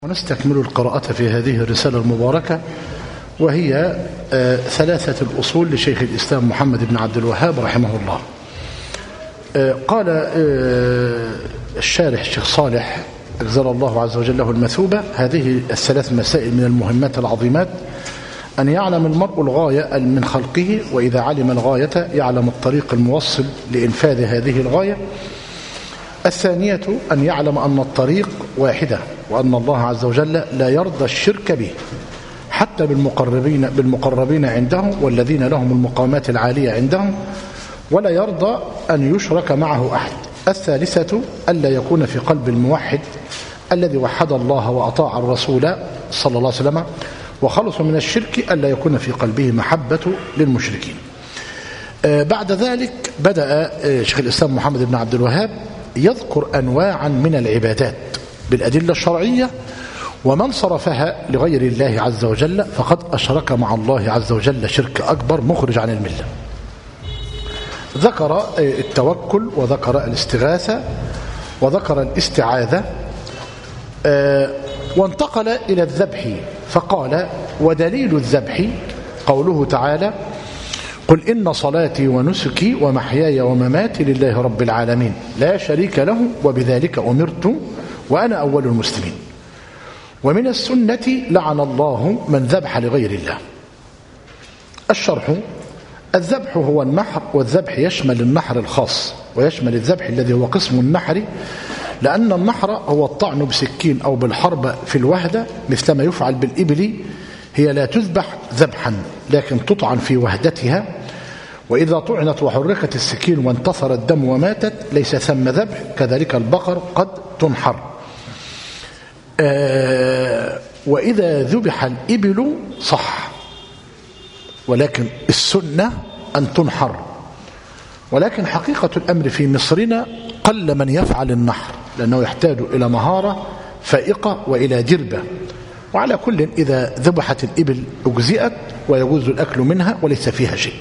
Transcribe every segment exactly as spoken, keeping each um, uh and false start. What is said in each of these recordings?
ونستكمل القراءة في هذه الرسالة المباركة، وهي ثلاثة الأصول لشيخ الإسلام محمد بن عبد الوهاب رحمه الله. قال الشارح الشيخ صالح أجزل الله عز وجل له المثوبة: هذه الثلاث مسائل من المهمات العظيمات، أن يعلم المرء الغاية من خلقه، وإذا علم الغاية يعلم الطريق الموصل لإنفاذ هذه الغاية. الثانية أن يعلم أن الطريق واحدة، وأن الله عز وجل لا يرضى الشرك به حتى بالمقربين, بالمقربين عنده والذين لهم المقامات العالية عندهم، ولا يرضى أن يشرك معه أحد. الثالثة ألا يكون في قلب الموحد الذي وحد الله وأطاع الرسول صلى الله عليه وسلم وخلص من الشرك ألا يكون في قلبه محبة للمشركين. بعد ذلك بدأ شيخ الإسلام محمد بن عبد الوهاب يذكر أنواعا من العبادات بالأدلة الشرعية، ومن صرفها لغير الله عز وجل فقد أشرك مع الله عز وجل شرك أكبر مخرج عن الملة. ذكر التوكل، وذكر الاستغاثة، وذكر الاستعاذة، وانتقل إلى الذبح فقال: ودليل الذبح قوله تعالى: قل إن صلاتي ونسكي ومحياي ومماتي لله رب العالمين لا شريك له وبذلك أمرت وأنا أول المسلمين. ومن السنة لعن الله من ذبح لغير الله. الشرح: الذبح هو النحر، والذبح يشمل النحر الخاص ويشمل الذبح الذي هو قسم النحر، لأن النحر هو الطعن بسكين أو بالحرب في الوهدة مثلما يفعل بالإبل. هي لا تذبح ذبحا لكن تطعن في وهدتها، وإذا طعنت وحركت السكين وانتصر الدم وماتت ليس ثم ذبح. كذلك البقر قد تنحر. آه وإذا ذبح الإبل صح، ولكن السنة أن تنحر. ولكن حقيقة الأمر في مصرنا قل من يفعل النحر، لأنه يحتاج إلى مهارة فائقة وإلى دربة. وعلى كل إذا ذبحت الإبل أجزئت ويجوز الأكل منها وليس فيها شيء.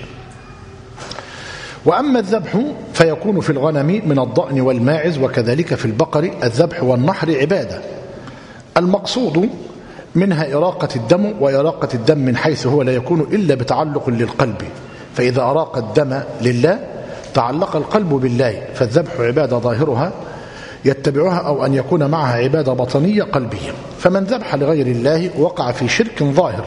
وأما الذبح فيكون في الغنم من الضأن والماعز، وكذلك في البقر. الذبح والنحر عبادة المقصود منها إراقة الدم، وإراقة الدم من حيث هو لا يكون إلا بتعلق للقلب، فإذا أراق الدم لله تعلق القلب بالله، فالذبح عبادة ظاهرها يتبعها أو أن يكون معها عبادة بطنية قلبية. فمن ذبح لغير الله وقع في شرك ظاهر،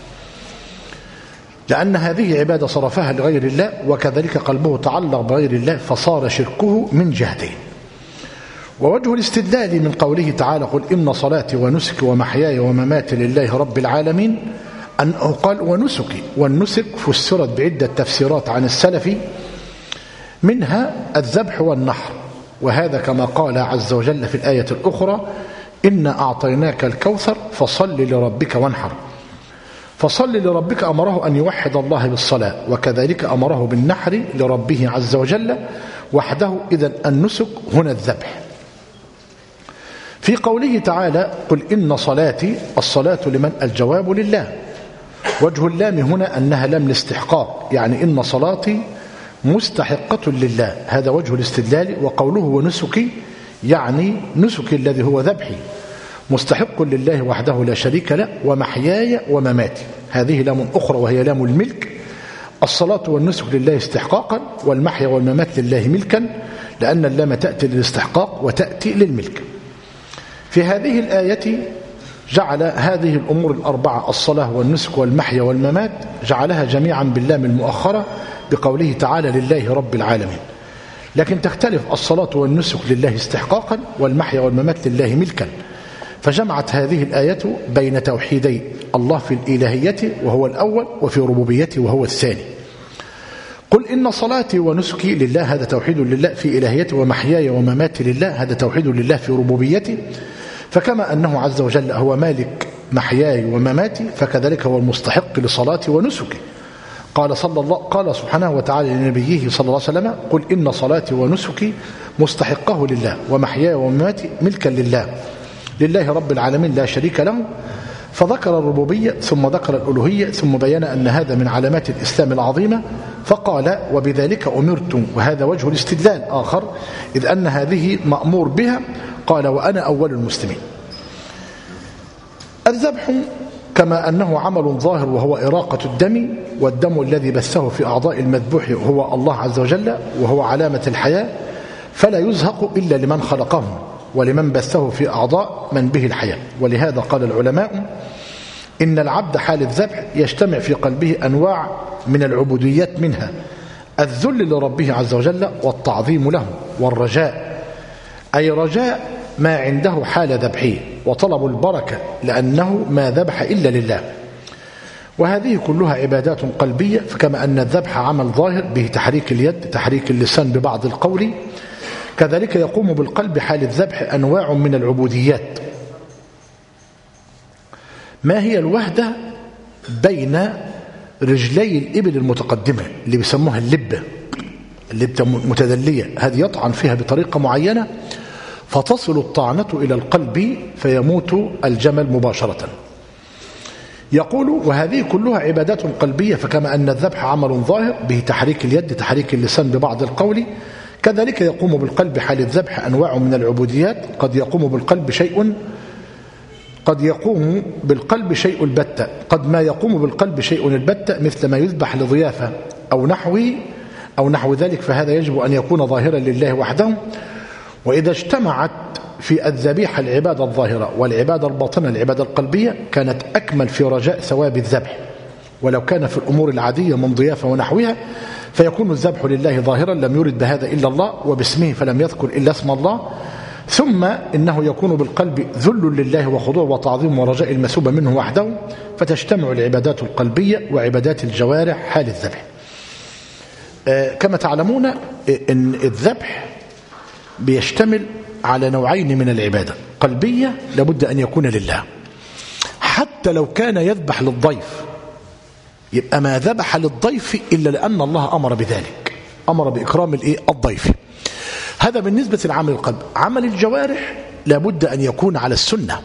لأن هذه عبادة صرفها لغير الله، وكذلك قلبه تعلق بغير الله فصار شركه من جهتين. ووجه الاستدلال من قوله تعالى: قل إن صلاتي ونسكي ومحياي ومماتي لله رب العالمين، أنه قال ونسكي، والنسك فسرت بعدة تفسيرات عن السلف، منها الذبح والنحر، وهذا كما قال عز وجل في الآية الأخرى: إنا أعطيناك الكوثر فصل لربك وانحر. فصل لربك أمره أن يوحد الله بالصلاة، وكذلك أمره بالنحر لربه عز وجل وحده. إذن النسك هنا الذبح. في قوله تعالى: قل إن صلاتي، الصلاة لمن؟ الجواب لله. وجه اللام هنا أنها لام الاستحقاق، يعني إن صلاتي مستحقة لله، هذا وجه الاستدلال. وقوله ونسكي يعني نسكي الذي هو ذبحي مستحق لله وحده لا شريك له. ومحياي ومماتي، هذه لام أخرى وهي لام الملك. الصلاة والنسك لله استحقاقا، والمحيا والممات لله ملكا، لأن اللام تأتي للاستحقاق وتأتي للملك. في هذه الآية جعل هذه الأمور الأربعة، الصلاة والنسك والمحيا والممات، جعلها جميعا باللام المؤخرة بقوله تعالى: لله رب العالمين. لكن تختلف الصلاة والنسك لله استحقاقا، والمحيا والممات لله ملكا، فجمعت هذه الآية بين توحيدي الله في الإلهية وهو الأول، وفي ربوبيته وهو الثاني. قل إن صلاتي ونسكي لله، هذا توحيد لله في إلهيته، ومحياي ومماتي لله، هذا توحيد لله في ربوبيته. فكما أنه عز وجل هو مالك محياي ومماتي، فكذلك هو المستحق لصلاتي ونسكي. قال صلى الله قال سبحانه وتعالى لنبيه صلى الله عليه وسلم: قل إن صلاتي ونسكي مستحقه لله، ومحياي ومماتي ملكا لله، لله رب العالمين لا شريك له. فذكر الربوبية ثم ذكر الألوهية، ثم بيان أن هذا من علامات الإسلام العظيمة، فقال: وبذلك أمرتم. وهذا وجه الاستدلال آخر، إذ أن هذه مأمور بها. قال: وأنا أول المسلمين. الذبح كما أنه عمل ظاهر وهو إراقة الدم، والدم الذي بثه في أعضاء المذبوح هو الله عز وجل وهو علامة الحياة، فلا يزهق إلا لمن خلقه ولمن بثه في أعضاء من به الحياة. ولهذا قال العلماء إن العبد حال الذبح يجتمع في قلبه أنواع من العبوديات، منها الذل لربه عز وجل والتعظيم له والرجاء، أي رجاء ما عنده حال ذبحه، وطلب البركة لأنه ما ذبح إلا لله. وهذه كلها عبادات قلبية، فكما أن الذبح عمل ظاهر به تحريك اليد تحريك اللسان ببعض القول، كذلك يقوم بالقلب حال الذبح أنواع من العبوديات. ما هي الوحدة بين رجلي الإبل المتقدمة اللي بيسموها اللبة، اللبة متدلية، هذه يطعن فيها بطريقة معينة فتصل الطعنة إلى القلب فيموت الجمل مباشرة. يقول وهذه كلها عبادات قلبية، فكما أن الذبح عمل ظاهر به تحريك اليد تحريك اللسان ببعض القول، كذلك يقوم بالقلب حال الذبح أنواع من العبوديات. قد يقوم بالقلب شيء قد يقوم بالقلب شيء البتة قد ما يقوم بالقلب شيء البتة مثل ما يذبح لضيافة أو نحوه أو نحو ذلك، فهذا يجب أن يكون ظاهرا لله وحده. وإذا اجتمعت في الذبيحة العبادة الظاهرة والعبادة الباطنة العبادة القلبية كانت أكمل في رجاء ثواب الذبح. ولو كان في الأمور العادية من ضيافة ونحوها فيكون الذبح لله ظاهرا، لم يرد بهذا إلا الله وباسمه فلم يذكر إلا اسم الله. ثم إنه يكون بالقلب ذل لله وخضوع وتعظيم ورجاء المثوبة منه وحده، فتجتمع العبادات القلبية وعبادات الجوارح حال الذبح. آه كما تعلمون إن الذبح بيشتمل على نوعين من العبادة، قلبية لابد أن يكون لله، حتى لو كان يذبح للضيف يبقى ما ذبح للضيف إلا لأن الله أمر بذلك، أمر بإكرام الضيف. هذا بالنسبة لعمل القلب. عمل الجوارح لابد أن يكون على السنة.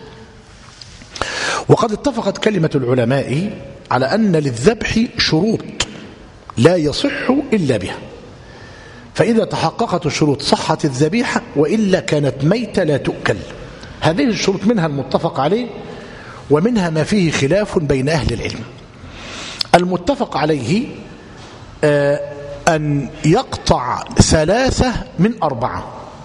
وقد اتفقت كلمة العلماء على أن للذبح شروط لا يصح إلا بها، فإذا تحققت الشروط صحت الذبيحة، وإلا كانت ميتة لا تؤكل. هذه الشروط منها المتفق عليه ومنها ما فيه خلاف بين أهل العلم. المتفق عليه آه أن يقطع ثلاثة من أربعة،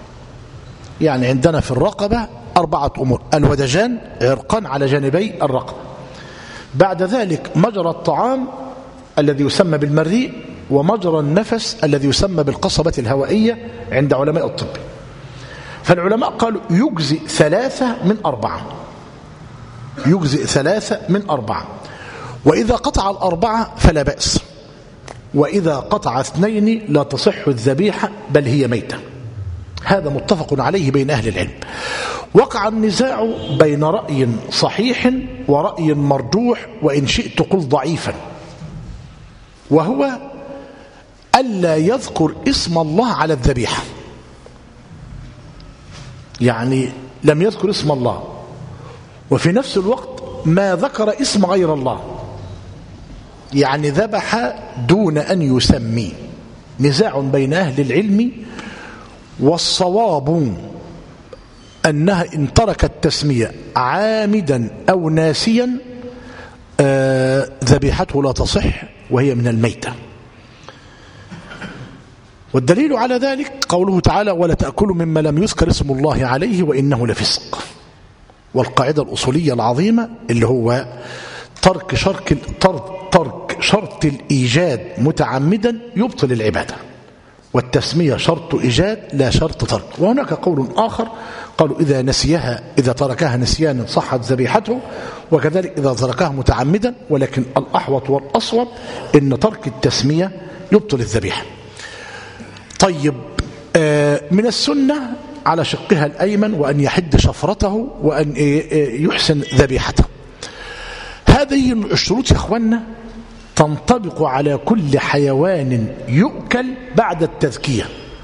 يعني عندنا في الرقبة أربعة أمور: الودجان عرقان على جانبي الرقبة، بعد ذلك مجرى الطعام الذي يسمى بالمريء، ومجرى النفس الذي يسمى بالقصبة الهوائية عند علماء الطب. فالعلماء قالوا يجزئ ثلاثة من أربعة، يجزئ ثلاثة من أربعة، وإذا قطع الأربعة فلا بأس، وإذا قطع اثنين لا تصح الذبيحة بل هي ميتة. هذا متفق عليه بين أهل العلم. وقع النزاع بين رأي صحيح ورأي مرجوح، وإن شئت قل ضعيفا، وهو ألا يذكر اسم الله على الذبيحة. يعني لم يذكر اسم الله، وفي نفس الوقت ما ذكر اسم غير الله، يعني ذبح دون أن يسمي. نزاع بين أهل العلم، والصواب أنها إن ترك التسمية عامدا أو ناسيا آه ذبيحته لا تصح وهي من الميتة. والدليل على ذلك قوله تعالى: ولا تأكلوا مما لم يذكر اسم الله عليه وإنه لفسق. والقاعدة الأصولية العظيمة اللي هو ترك شرط ترك شرط الإيجاد متعمدا يبطل العبادة، والتسمية شرط إيجاد لا شرط ترك. وهناك قول آخر قالوا إذا نسيها إذا تركها نسيانا صحت ذبيحته، وكذلك إذا تركها متعمدا، ولكن الأحوط والأصوب إن ترك التسمية يبطل الذبيحة. طيب، من السنة على شقها الأيمن وأن يحد شفرته وأن يحسن ذبيحته. هذه الشروط يا أخوانا تنطبق على كل حيوان يؤكل بعد التذكية،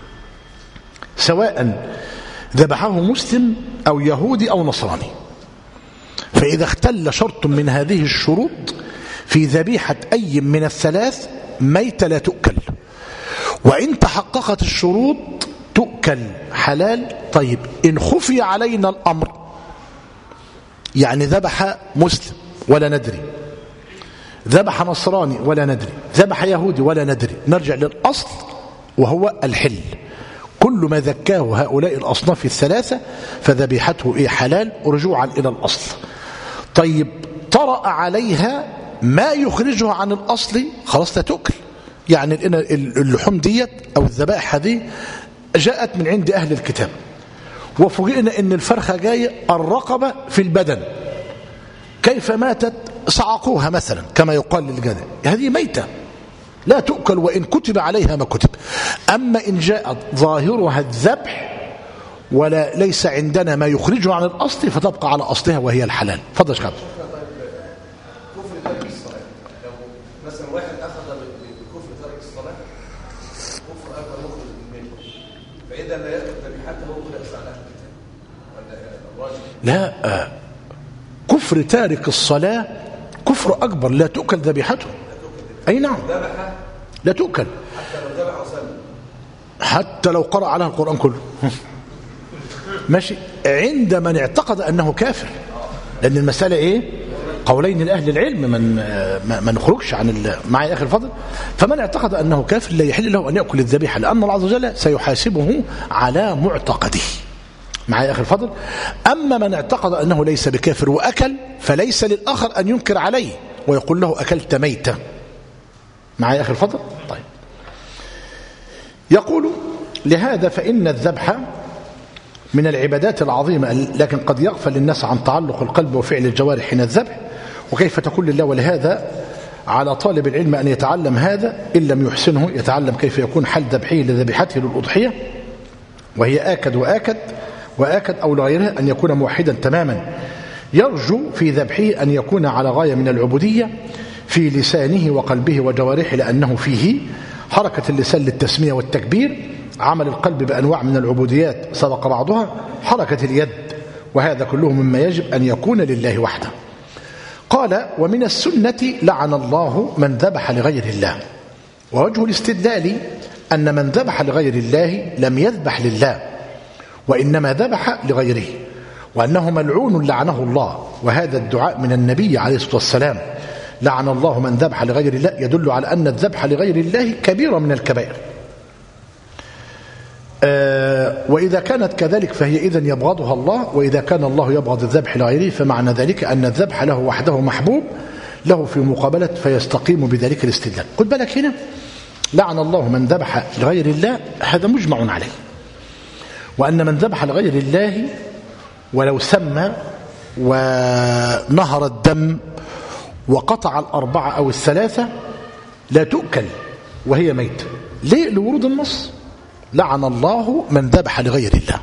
سواء ذبحه مسلم أو يهودي أو نصراني. فإذا اختل شرط من هذه الشروط في ذبيحة أي من الثلاث ميتة لا تؤكل، وإن تحققت الشروط تؤكل حلال. طيب، إن خفي علينا الأمر يعني ذبح مسلم ولا ندري، ذبح نصراني ولا ندري، ذبح يهودي ولا ندري، نرجع للأصل وهو الحل. كل ما ذكاه هؤلاء الأصناف الثلاثة فذبيحته إيه؟ حلال، رجوعا إلى الأصل. طيب طرأ عليها ما يخرجها عن الأصل خلاص لا تؤكل. يعني اللحوم ديت أو الذبائح هذه جاءت من عند أهل الكتاب، وفوجئنا أن الفرخة جاية الرقبة في البدن، كيف ماتت؟ صعقوها مثلا كما يقال للجدل، هذه ميتة لا تؤكل وإن كتب عليها ما كتب. أما إن جاءت ظاهرها الذبح ولا ليس عندنا ما يخرجها عن الأصل فتبقى على أصلها وهي الحلال. فضل شخص كفر ترك الصلاة، لو مثلا واحد أخذ بكفر ترك الصلاة كفر أكبر مخرج منه، فإذا لا يأخذ ذبيحته ولا يسعى ولا الراجل لا، كفر تارك الصلاة كفر أكبر لا تؤكل ذبيحته. أي نعم لا تؤكل حتى لو ذبح وسلم، حتى لو قرأ عليها القرآن كله ماشي، عند من اعتقد أنه كافر. لأن المسألة إيه؟ قولين لأهل العلم، من ما نخرجش عن معي أخي الفضل. فمن اعتقد أنه كافر لا يحل له أن يأكل الذبيحة، لأن الله عز وجل سيحاسبه على معتقده. معي أخي الفضل. أما من اعتقد أنه ليس بكافر وأكل فليس للآخر أن ينكر عليه ويقول له أكلت ميتة. معي أخي الفضل. طيب يقول لهذا فإن الذبح من العبادات العظيمة، لكن قد يغفل الناس عن تعلق القلب وفعل الجوارح حين الذبح، وكيف تكون لله. ولهذا على طالب العلم أن يتعلم هذا، إن لم يحسنه يتعلم كيف يكون حل ذبحه لذبيحته للأضحية، وهي آكد وآكد وآكد أو لغيرها، أن يكون موحدا تماما، يرجو في ذبحه أن يكون على غاية من العبودية في لسانه وقلبه وجوارحه، لأنه فيه حركة اللسان للتسمية والتكبير، عمل القلب بأنواع من العبوديات سبق بعضها، حركة اليد، وهذا كله مما يجب أن يكون لله وحده. قال ومن السنة لعن الله من ذبح لغير الله. ووجه الاستدلال أن من ذبح لغير الله لم يذبح لله، وإنما ذبح لغيره، وأنه ملعون لعنه الله. وهذا الدعاء من النبي عليه الصلاة والسلام، لعن الله من ذبح لغير الله، يدل على أن الذبح لغير الله كبيرة من الكبائر. آه وإذا كانت كذلك فهي إذن يبغضها الله، وإذا كان الله يبغض الذبح لغيره فمعنى ذلك أن الذبح له وحده محبوب له في مقابلة، فيستقيم بذلك الاستدلال. خد بالك هنا، لعن الله من ذبح لغير الله، هذا مجمع عليه، وأن من ذبح لغير الله ولو سمى ونهر الدم وقطع الأربعة أو الثلاثة لا تؤكل وهي ميتة. ليه؟ لورود النص، لعن الله من ذبح لغير الله،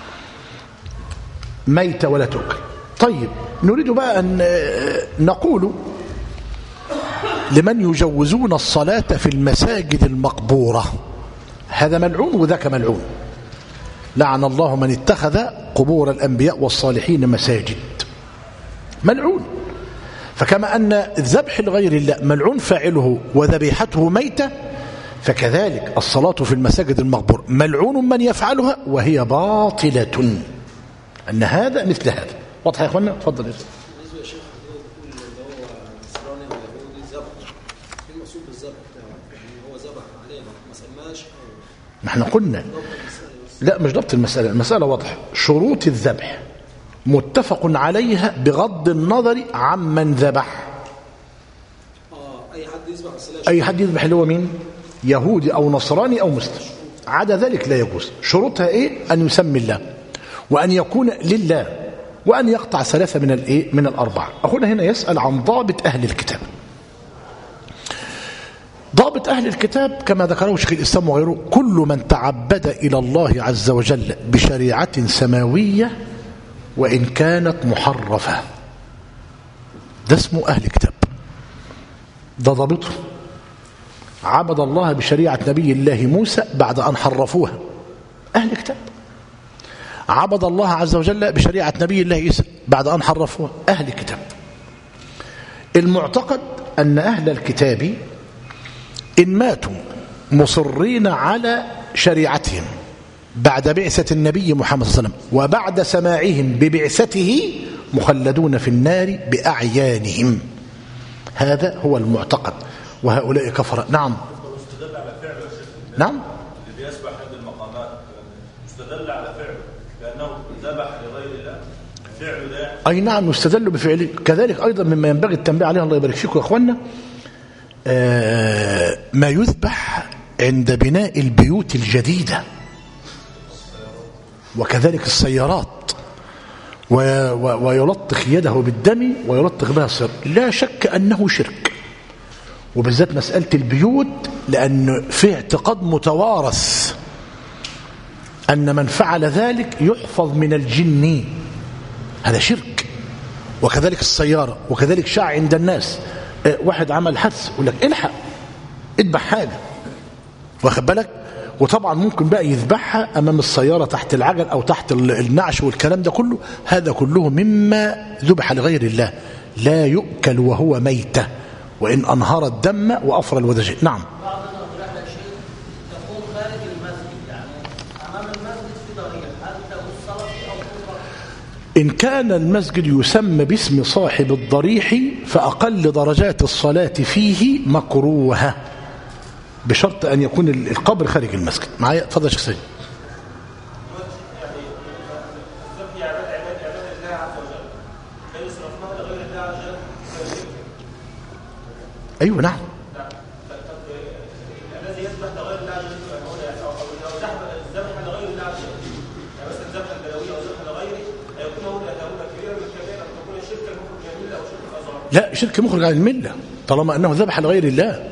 ميتة ولا تؤكل. طيب نريد بقى أن نقول لمن يجوزون الصلاة في المساجد المقبورة، هذا ملعون وذاك ملعون. لعن الله من اتخذ قبور الأنبياء والصالحين مساجد، ملعون. فكما أن الذبح لغير الله ملعون فاعله وذبيحته ميتة، فكذلك الصلاة في المساجد المقبورة ملعون من يفعلها وهي باطلة. أن هذا مثل هذا. واضح يا أخوانا؟ تفضل يا شيخ. بالنسبة يا شيخ اللي هو نصراني أو يهودي ذبح، في المقصود بالذبح بتاعه، يعني هو ذبح عليه ما سماش أو ما احنا قلنا لا مش ضبط المسألة، المسألة واضحة. شروط الذبح متفق عليها بغض النظر عمن ذبح. آه أي حد يذبح الصلاة، أي حد يذبح اللي هو مين؟ يهودي أو نصراني أو مسلم، عدا ذلك لا يجوز. شروطها إيه؟ أن يسمي الله، وأن يكون لله، وأن يقطع ثلاثة من الإيه؟ من الأربعة. أخونا هنا يسأل عن ضابط أهل الكتاب. ضابط أهل الكتاب كما ذكره شيخ الإسلام وغيره، كل من تعبد إلى الله عز وجل بشريعة سماوية وإن كانت محرفة، ده اسمه أهل الكتاب، ده ضابطه. عبد الله بشريعة نبي الله موسى بعد أن حرفوها، أهل الكتاب. عبد الله عز وجل بشريعة نبي الله عيسى بعد أن حرفوها، أهل الكتاب. المعتقد أن أهل الكتاب إن ماتوا مصرين على شريعتهم بعد بعثة النبي محمد صلى الله عليه وسلم وبعد سماعهم ببعثته مخلدون في النار بأعيانهم. هذا هو المعتقد، وهؤلاء كفر. نعم مستدل على فعله يا شيخ. نعم اللي بيسبح عند المقامات مستدل على فعله لأنه ذبح لغير الله، فعله ده أي نعم يستدل بفعله. كذلك أيضا مما ينبغي التنبيه عليه، الله يبارك فيكم يا أخوانا، آه ما يذبح عند بناء البيوت الجديدة، وكذلك السيارات، ويلطخ يده بالدم ويلطخ بها السيارة، لا شك أنه شرك، وبالذات مسألة البيوت، لأن في اعتقاد متوارث أن من فعل ذلك يحفظ من الجن، هذا شرك. وكذلك السيارة، وكذلك شاع عند الناس، اه واحد عمل حدث يقول لك الحق اذبح حاجة، واخد بالك، وطبعا ممكن بقى يذبحها أمام السيارة تحت العجل أو تحت النعش والكلام ده كله، هذا كله مما ذبح لغير الله، لا يؤكل وهو ميتة وإن أنهر الدم وأفر الودج. نعم إن كان المسجد يسمى باسم صاحب الضريح فأقل درجات الصلاة فيه مكروهة، بشرط أن يكون القبر خارج المسجد. معايا؟ تفضل يا شيخ سيد. أيوة نعم. الذي يذبح لغير الله او ذبح لغير الله يعني مثلا ذبح البلوي او ذبح لغيره هيكون هو هو كبيرا من الكبائر، او تكون شركا مخرج عن المله او شرك اصغر. لا، شرك مخرج عن المله طالما انه ذبح لغير الله.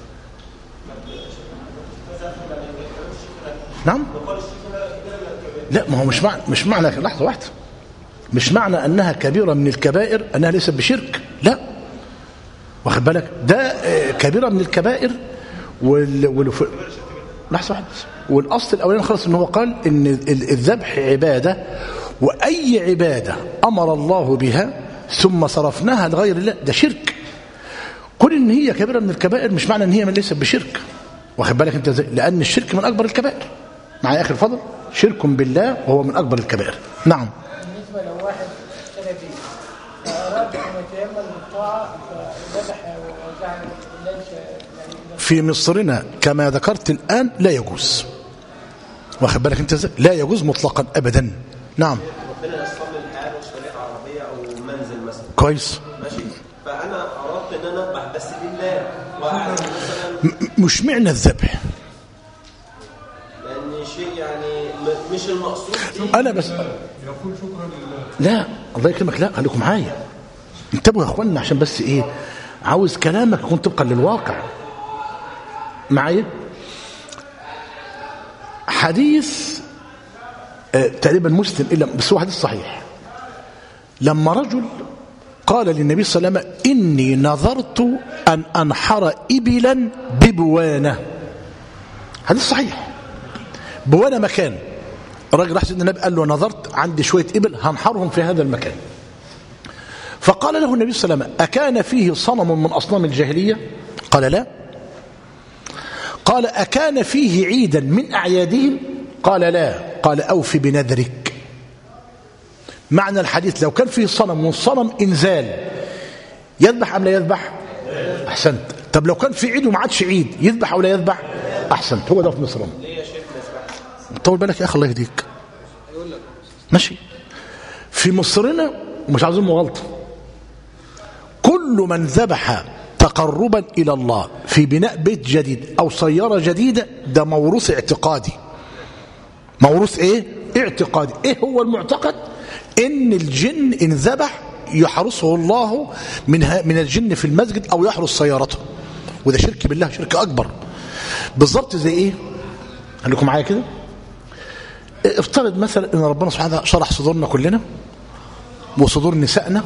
نعم. لا، ما هو مش معنى مش معنى لحظه واحده مش معنى انها كبيره من الكبائر انها ليست بشرك، لا، واخد بالك، ده كبيره من الكبائر وال والف... لحظه واحده. والاصل الاولاني خالص ان هو قال ان الذبح عباده، واي عباده امر الله بها ثم صرفناها لغير الله ده شرك. كل ان هي كبيره من الكبائر مش معنى ان هي من ليست بشرك، واخد بالك انت ازاي، لان الشرك من اكبر الكبائر. معايا اخر فضل، شرك بالله وهو من اكبر الكبائر. نعم. بالنسبه لو واحد اشترى بيت فاراد ان يتيمم بالطاعه فذبح وجعل ليس في مصرنا كما ذكرت الان لا يجوز، واخد بالك انت ازاي، لا يجوز مطلقا ابدا. نعم. ربنا يصل الحال وشريعه عربيه او منزل مثلا كويس ماشي، فانا اردت ان انا اذبح بس لله واعلم مثلا مش معنى الذبح لان شيء يعني مش المقصود انا بس يقول شكرا لله. لا الله يكرمك، لا خليكم معايا انتبهوا يا اخوانا، عشان بس ايه، عاوز كلامك يكون طبقا للواقع. معايا حديث آه تقريبا مسلم الا بس هو حديث صحيح، لما رجل قال للنبي صلى الله عليه وسلم اني نظرت ان انحر ابلا ببوانه، حديث صحيح، بوانه مكان، الراجل راح سيدنا النبي قال له نظرت عندي شويه ابل هنحرهم في هذا المكان. فقال له النبي صلى الله عليه وسلم أكان فيه صنم من أصنام الجاهلية؟ قال لا. قال أكان فيه عيدا من أعيادهم؟ قال لا. قال أوفي بنذرك. معنى الحديث لو كان فيه صنم والصنم إنزال يذبح أم لا يذبح؟ أحسنت. طب لو كان في عيد وما عادش عيد يذبح أو لا يذبح؟ أحسنت. هو ده في مصر. طول بالك يا أخي الله يهديك. ماشي. في مصرنا ومش عاوزين مغالطة، كل من ذبح تقربا إلى الله في بناء بيت جديد أو سيارة جديدة ده موروث اعتقادي. موروث إيه؟ اعتقادي. إيه هو المعتقد؟ إن الجن إن ذبح يحرسه الله من من الجن في المسجد أو يحرس سيارته، وده شرك بالله، شرك أكبر. بالضبط زي إيه؟ قال لكم معايا كده، افترض مثلا إن ربنا سبحانه وتعالى شرح صدورنا كلنا وصدور نسائنا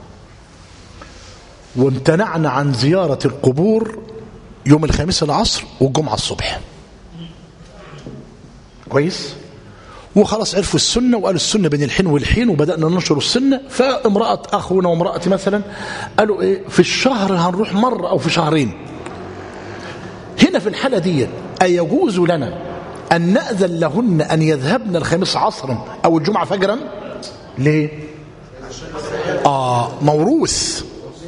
وامتنعنا عن زيارة القبور يوم الخميس العصر والجمعة الصبح، كويس، وخلاص عرفوا السنة وقالوا السنة بين الحين والحين وبدأنا ننشر السنة. فامرأة أخونا وامرأتي مثلا قالوا إيه في الشهر هنروح مرة أو في شهرين. هنا في الحالة دي أيجوز لنا أن نأذن لهن أن يذهبن الخميس عصرا أو الجمعة فجرا؟ ليه؟ آه موروث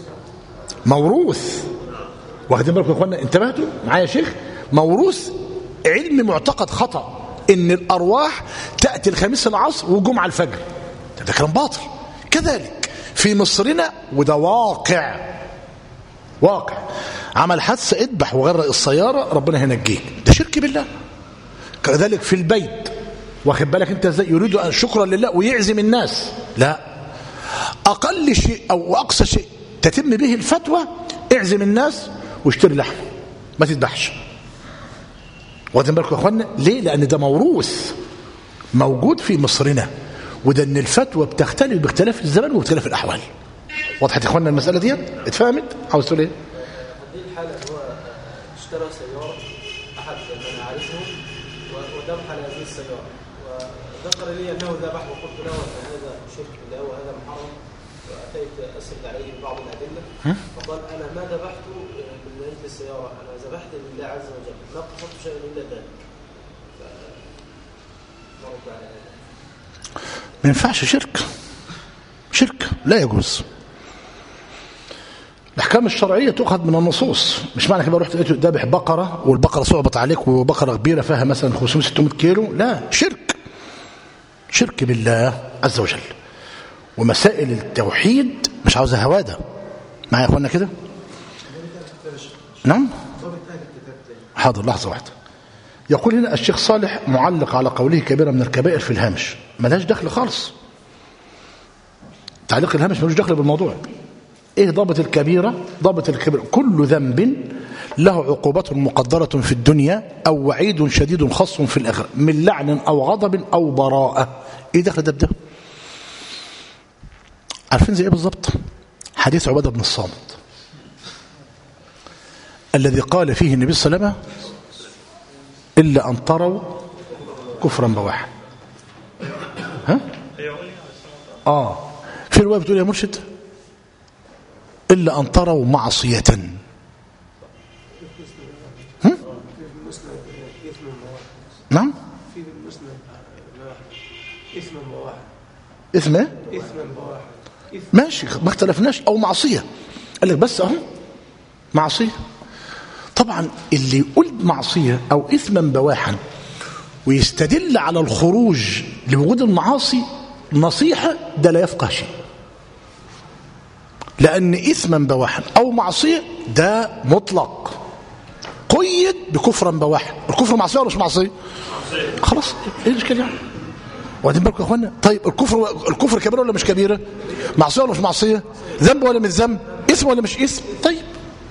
موروث واخدين بالكم يا اخوانا؟ انتبهتوا معايا يا شيخ؟ موروث علم معتقد خطأ ان الارواح تأتي الخميس العصر والجمعة الفجر، ده كلام باطل. كذلك في مصرنا، وده واقع واقع، عمل حادثة اذبح وغرق السيارة ربنا هينجيك، ده شرك بالله. كذلك في البيت، واخد بالك انت ازاي؟ يريد ان شكرا لله ويعزم الناس، لا، اقل شيء او اقصى شيء تتم به الفتوى اعزم الناس واشتري لحم، ما تذبحش. واخدين بالكم يا اخوانا؟ ليه؟ لان ده موروث موجود في مصرنا، وده ان الفتوى بتختلف باختلاف الزمن وباختلاف الاحوال. وضحت يا اخوانا المساله ديت؟ اتفهمت؟ عاوز تقول ايه؟ هذه الحاله هو اشترى سياره احد من اعرفهم وذبح على هذه السياره وذكر لي انه ذبح، وقلت له ان هذا شرك بالله وهذا محرم، واتيت اسرد عليه ببعض الادله فقال انا ما ذبحت من اجل السياره، انا ذبحت لله عز وجل، ما قصدت شيئا الا ذلك. فرد على هذا ما ينفعش، شرك شرك لا يجوز. الاحكام الشرعيه تؤخذ من النصوص، مش معنى كده رحت لقيته ذابح بقره والبقره صعبت عليك وبقره كبيره فيها مثلا خمسمائة ستمائة كيلو، لا، شرك شرك بالله عز وجل. ومسائل التوحيد مش عاوزه هواده. معايا يا اخوانا كده؟ نعم حاضر، لحظه واحده. يقول هنا الشيخ صالح معلق على قوله كبيرة من الكبائر في الهامش، ملهاش دخل خالص، تعليق الهامش ملوش دخل بالموضوع. ايه ضابط الكبيرة؟ ضابط الكبيرة كل ذنب له عقوبة مقدرة في الدنيا أو وعيد شديد خاص في الآخرة من لعن أو غضب أو براءة. ايه دخل ده بده؟ عارفين زي ايه بالظبط؟ حديث عبادة بن الصامت الذي قال فيه النبي صلى الله عليه وسلم إلا أن تروا كفرا بواحا. ها؟ آه في رواية بتقول يا مرشد إلا أن تروا معصية. هم؟ نعم في المسلم إثما بواحد. إثم إيه؟ إثما بواحد. ماشي ما اختلفناش، أو معصية، قال لك بس أهو معصية. طبعا اللي يقول معصية أو إثما بواحا ويستدل على الخروج لوجود المعاصي نصيحة، ده لا يفقه شيء، لأن إثما بواحا أو معصية ده مطلق، قيد بكفرا بواحا. الكفر معصية ولا مش معصية؟ خلاص، ايه الاشكال يعني؟ واخدين بالكم يا اخوانا؟ طيب الكفر الكفر كبيرة ولا مش كبيرة؟ معصية ولا مش معصية؟ ذنب ولا مش ذنب؟ إثم ولا مش إثم؟ طيب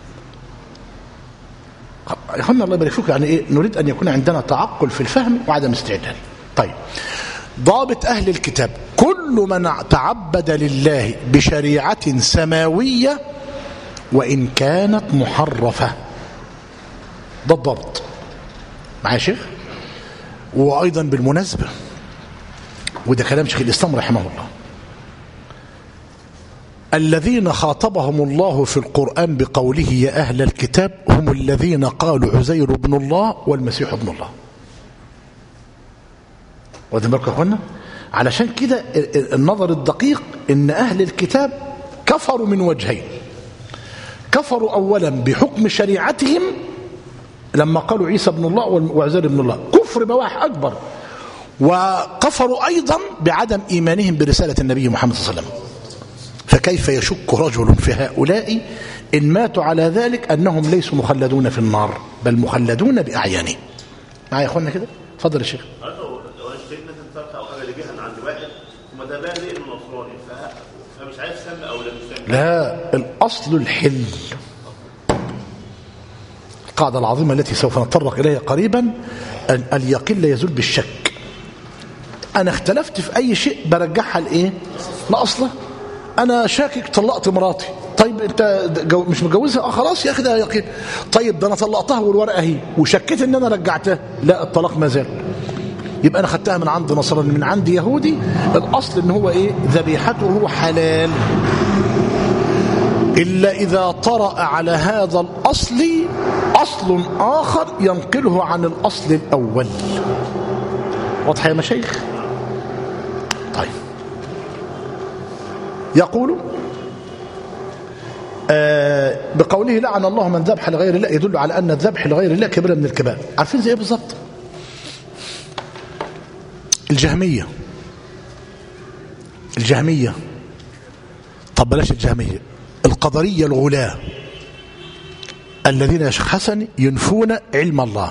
يا اخوانا الله يبارك فيكم، يعني ايه؟ نريد ان يكون عندنا تعقل في الفهم وعدم استعجال. طيب ضابط اهل الكتاب كل من تعبد لله بشريعه سماويه وان كانت محرفه، ده الضابط. معايا يا شيخ؟ وايضا بالمناسبه، وده كلام شيخ الاسلام رحمه الله، الذين خاطبهم الله في القرآن بقوله يا أهل الكتاب هم الذين قالوا عزير بن الله والمسيح ابن الله. واخدين بالكم يا اخوانا؟ علشان كده النظر الدقيق ان أهل الكتاب كفروا من وجهين. كفروا أولا بحكم شريعتهم لما قالوا عيسى ابن الله وعزير ابن الله، كفر بواح أكبر. وكفروا أيضا بعدم إيمانهم برسالة النبي محمد صلى الله عليه وسلم. فكيف يشك رجل في هؤلاء إن ماتوا على ذلك أنهم ليسوا مخلدون في النار بل مخلدون بأعيانهم. معايا يا أخوانا كده؟ اتفضل يا شيخ. لو انا اشتريت مثلا فرخه او حاجه لجهه عند واحد ثم ده بقى ليه النصراني فمش عايز سمى او لا مش سمى. لا، الأصل الحل. القاعدة العظيمة التي سوف نتطرق إليها قريبا، أن اليقين لا يزول بالشك. أنا اختلفت في أي شيء برجعها لإيه؟ لأصله. أنا شاكك طلقت مراتي، طيب أنت جو مش متجوزها؟ أه خلاص يا أخي ده يقين. طيب ده أنا طلقتها والورقة هي وشكيت إن أنا رجعتها، لا الطلاق ما زال. يبقى أنا خدتها من عند نصراني من عند يهودي، الأصل إن هو إيه؟ ذبيحته حلال، إلا إذا طرأ على هذا الأصل أصل آخر ينقله عن الأصل الأول. واضح يا مشايخ؟ طيب يقول آه بقوله لعن الله من ذبح لغير الله، يدل على أن الذبح لغير الله كبيرة من الكبائر. عارفين زي ايه بالظبط؟ الجهمية الجهمية طب بلاش الجهمية، القدرية الغلاة الذين يا شيخ حسن ينفون علم الله.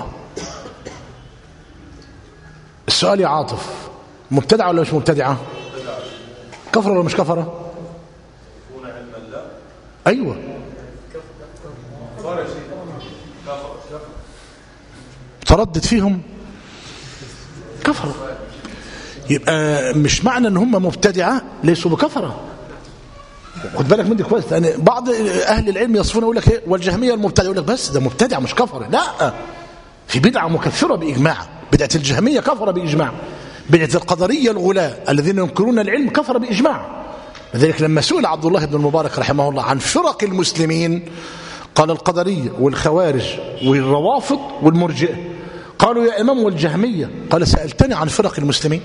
السؤال يا عاطف، مبتدعة ولا مش مبتدعة؟ كفر ولا مش كفرة؟ أيوة تردد فيهم كفروا. يبقى مش معنى ان هم مبتدعة ليسوا بكفرة. خد بالك من دي كويس، لان بعض اهل العلم يصفون يقول لك ايه والجهمية المبتدع، يقول لك بس ده مبتدع مش كفر. لا، في بدعة مكفرة بإجماع، بدعة الجهمية كفر بإجماع، بدعة القدرية الغلاة الذين ينكرون العلم كفر بإجماع. لذلك لما سئل عبد الله بن المبارك رحمه الله عن فرق المسلمين قال القدرية والخوارج والروافض والمرجئة. قالوا يا إمام والجهمية، قال سألتني عن فرق المسلمين.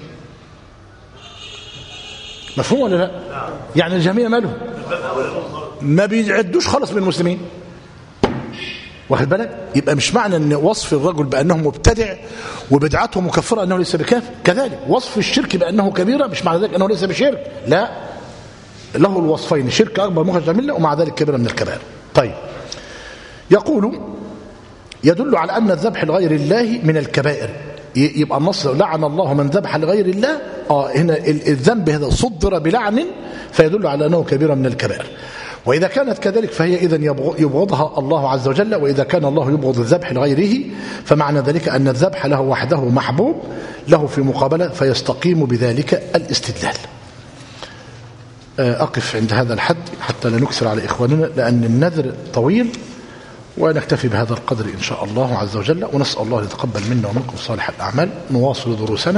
مفهوم ولا لا؟ يعني الجهمية مالهم ما بيعدوش خالص من المسلمين، واخد بالك؟ يبقى مش معنى ان وصف الرجل بانه مبتدع وبدعته مكفره انه ليس بكافر، كذلك وصف الشرك بانه كبيره مش معنى ذلك انه ليس بشرك، لا، له الوصفين، شرك اكبر مخرج من المله ومع ذلك كبيره من الكبائر. طيب، يقول يدل على ان الذبح لغير الله من الكبائر. يبقى النص لعن الله من ذبح لغير الله، اه هنا الذنب هذا صدر بلعن فيدل على انه كبيره من الكبائر. وإذا كانت كذلك فهي إذن يبغضها الله عز وجل، وإذا كان الله يبغض الذبح لغيره فمعنى ذلك أن الذبح له وحده محبوب له في مقابلة، فيستقيم بذلك الاستدلال. أقف عند هذا الحد حتى لا نكسر على إخواننا، لأن النذر طويل، ونكتفي بهذا القدر إن شاء الله عز وجل، ونسأل الله يتقبل منا ومنكم صالح الأعمال. نواصل دروسنا.